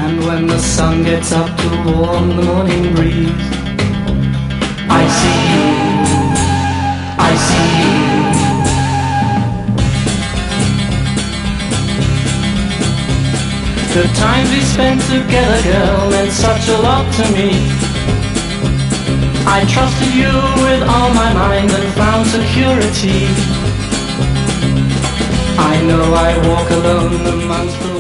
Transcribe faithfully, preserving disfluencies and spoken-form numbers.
And when the sun gets up to warm the morning breeze, I see you, I see you. The times we spent together, girl, meant such a lot to me. I trusted you with all my mind and found security. I know I walk alone amongst the